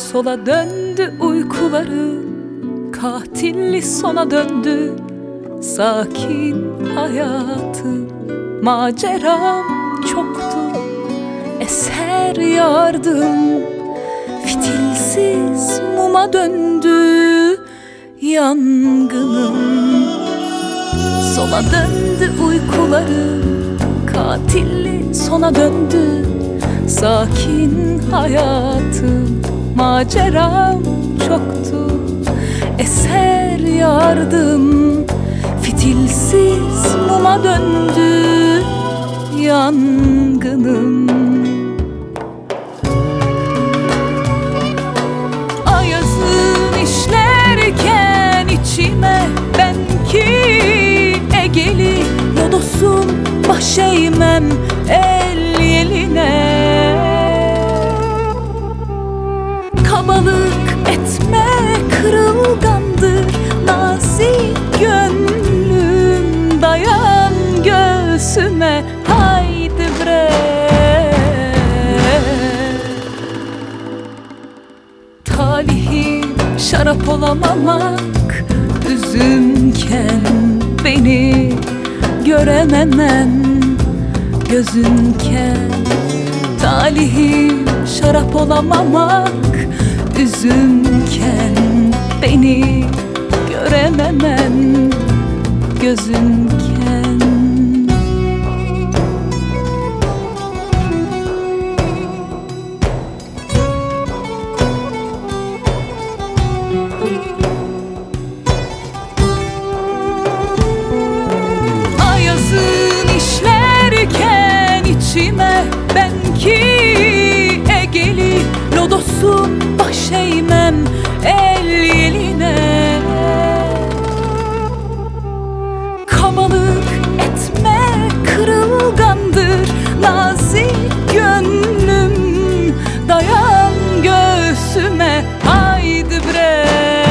Sola döndü uykuları, katilli sona döndü sakin hayatım. Maceram çoktu, eser yardım, fitilsiz muma döndü yangınım. Sola döndü uykuları, katilli sona döndü sakin hayatım. Maceram çoktu, eser yardım, fitilsiz muma döndü yangınım. Ayazın işlerken içime ben ki Egeli lodosum, baş eğmem el yeline. Kabalık etme, kırılgandır nazik gönlüm, dayan göğsüme haydi bre. Talihim şarap olamamak, üzümken beni görememen gözünken. Talihim şarap olamamak, üzümken beni görememen gözünken. Ayazın işlerken içime ben ki Egeli lodosum, baş eğmem el yeline. Kabalık etme, kırılgandır nazik gönlüm, dayan göğsüme haydi bre.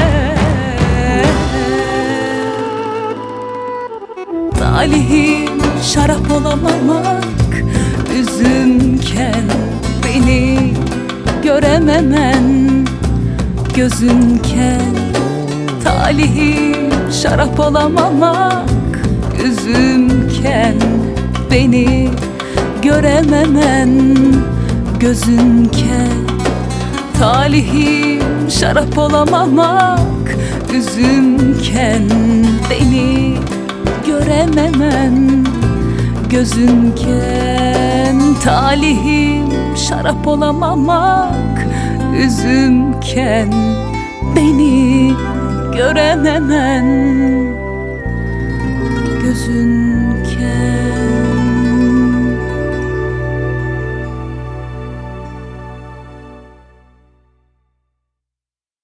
Talihim şarap olamamak, üzümken beni görememen gözünken. Talihim şarap olamamak, üzümken beni görememen gözünken. Talihim şarap olamamak, üzümken beni görememen gözünken. Talihim şarap olamamak, üzümken beni görememen gözünken.